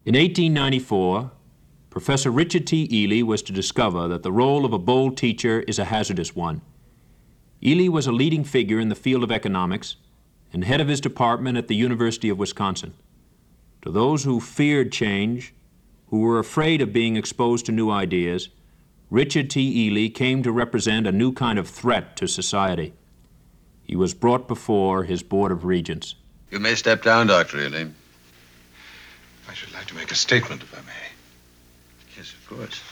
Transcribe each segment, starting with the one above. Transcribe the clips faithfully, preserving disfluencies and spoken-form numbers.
In eighteen ninety-four, Professor Richard T. Ely was to discover that the role of a bold teacher is a hazardous one. Ely was a leading figure in the field of economics and head of his department at the University of Wisconsin. To those who feared change, who were afraid of being exposed to new ideas, Richard T. Ely came to represent a new kind of threat to society. He was brought before his Board of Regents. You may step down, Doctor Ely. I should like to make a statement, if I may. Yes, of course.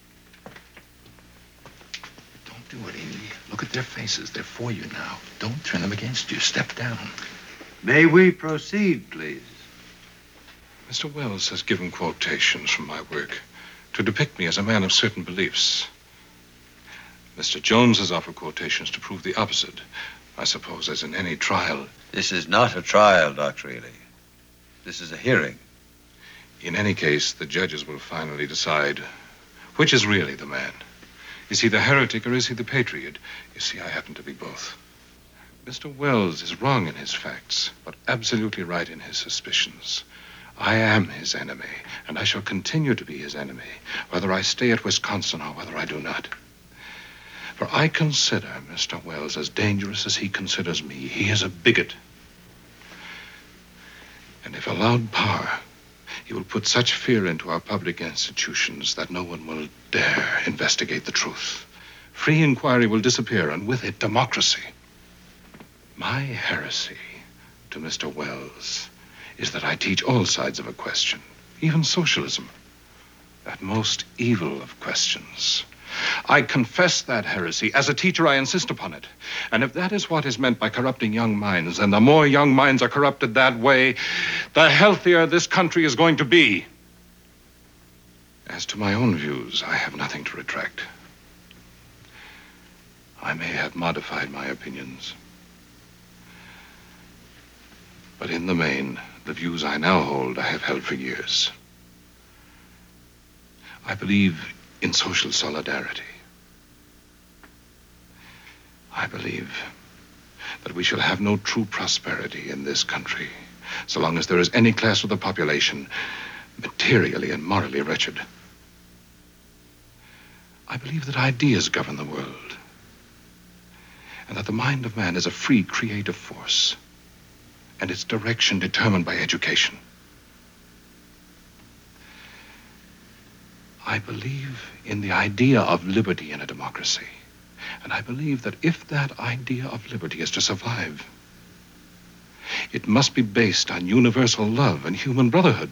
Don't do it, Ely. Look at their faces. They're for you now. Don't turn them against you. Step down. May we proceed, please? Mister Wells has given quotations from my work to depict me as a man of certain beliefs. Mister Jones has offered quotations to prove the opposite. I suppose, as in any trial. This is not a trial, Doctor Ely. This is a hearing. In any case, the judges will finally decide which is really the man. Is he the heretic or is he the patriot? You see, I happen to be both. Mister Wells is wrong in his facts, but absolutely right in his suspicions. I am his enemy, and I shall continue to be his enemy, whether I stay at Wisconsin or whether I do not. For I consider Mister Wells as dangerous as he considers me. He is a bigot. And if allowed power, he will put such fear into our public institutions that no one will dare investigate the truth. Free inquiry will disappear, and with it, democracy. My heresy to Mister Wells is that I teach all sides of a question, even socialism, that most evil of questions. I confess that heresy. As a teacher, I insist upon it. And if that is what is meant by corrupting young minds, and the more young minds are corrupted that way, the healthier this country is going to be. As to my own views, I have nothing to retract. I may have modified my opinions. But in the main, the views I now hold, I have held for years. I believe in social solidarity. I believe that we shall have no true prosperity in this country so long as there is any class of the population materially and morally wretched. I believe that ideas govern the world, and that the mind of man is a free creative force, and its direction determined by education. I believe in the idea of liberty in a democracy. And I believe that if that idea of liberty is to survive, it must be based on universal love and human brotherhood.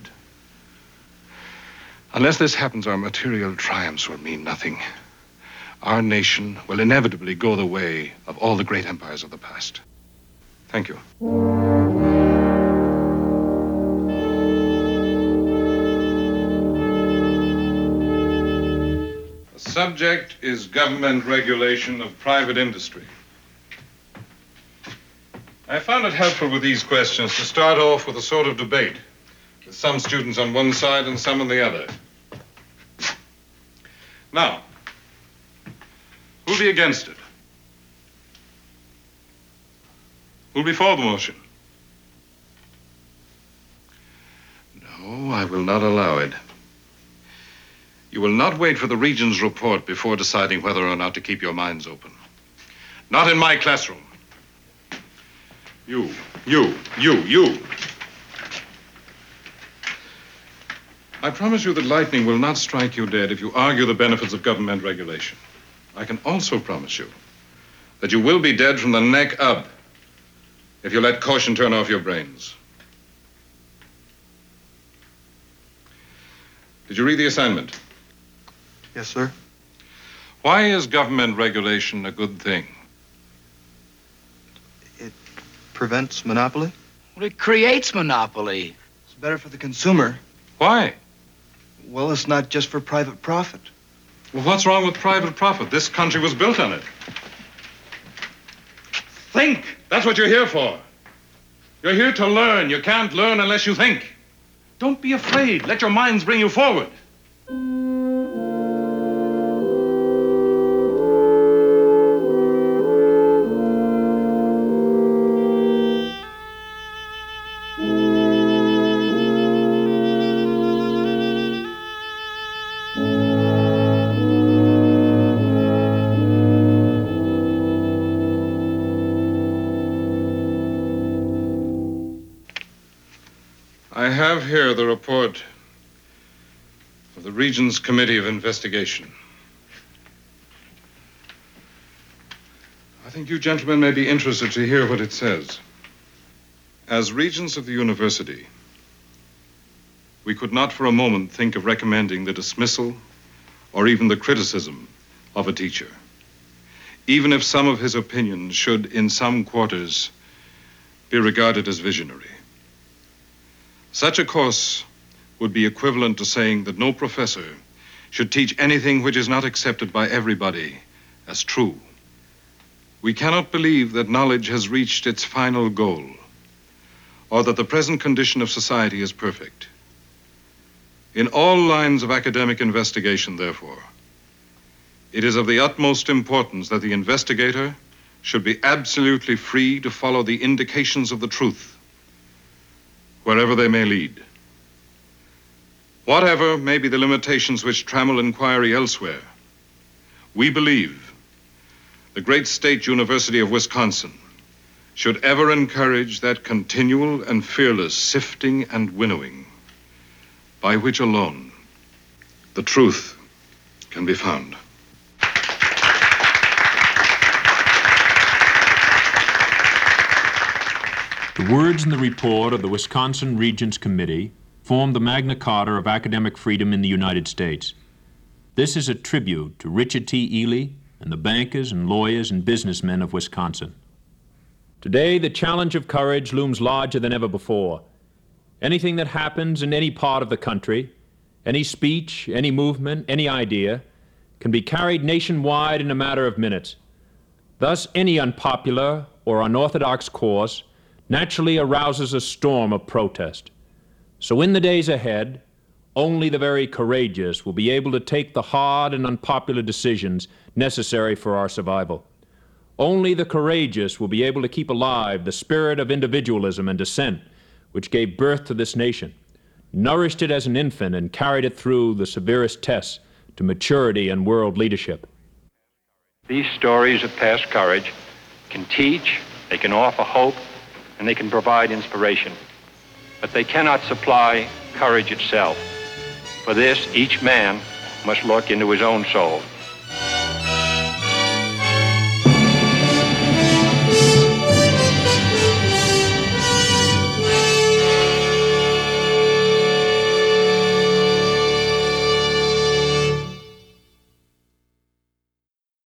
Unless this happens, our material triumphs will mean nothing. Our nation will inevitably go the way of all the great empires of the past. Thank you. Subject is government regulation of private industry. I found it helpful with these questions to start off with a sort of debate, with some students on one side and some on the other. Now, who'll be against it? Who'll be for the motion? No, I will not allow it. You will not wait for the Regent's report before deciding whether or not to keep your minds open. Not in my classroom. You, you, you, you. I promise you that lightning will not strike you dead if you argue the benefits of government regulation. I can also promise you that you will be dead from the neck up if you let caution turn off your brains. Did you read the assignment? Yes, sir. Why is government regulation a good thing? It prevents monopoly. Well, it creates monopoly. It's better for the consumer. Why? Well, it's not just for private profit. Well, what's wrong with private profit? This country was built on it. Think. That's what you're here for. You're here to learn. You can't learn unless you think. Don't be afraid. Let your minds bring you forward. hear the report of the Regents' Committee of Investigation. I think you gentlemen may be interested to hear what it says. As regents of the university, we could not for a moment think of recommending the dismissal or even the criticism of a teacher, even if some of his opinions should, in some quarters, be regarded as visionary. Such a course would be equivalent to saying that no professor should teach anything which is not accepted by everybody as true. We cannot believe that knowledge has reached its final goal, or that the present condition of society is perfect. In all lines of academic investigation, therefore, it is of the utmost importance that the investigator should be absolutely free to follow the indications of the truth, wherever they may lead. Whatever may be the limitations which trammel inquiry elsewhere, we believe the great state University of Wisconsin should ever encourage that continual and fearless sifting and winnowing by which alone the truth can be found. The words in the report of the Wisconsin Regents Committee form the Magna Carta of academic freedom in the United States. This is a tribute to Richard T. Ely and the bankers and lawyers and businessmen of Wisconsin. Today, the challenge of courage looms larger than ever before. Anything that happens in any part of the country, any speech, any movement, any idea, can be carried nationwide in a matter of minutes. Thus, any unpopular or unorthodox course naturally arouses a storm of protest. So in the days ahead, only the very courageous will be able to take the hard and unpopular decisions necessary for our survival. Only the courageous will be able to keep alive the spirit of individualism and dissent which gave birth to this nation, nourished it as an infant, and carried it through the severest tests to maturity and world leadership. These stories of past courage can teach, they can offer hope, and they can provide inspiration. But they cannot supply courage itself. For this, each man must look into his own soul.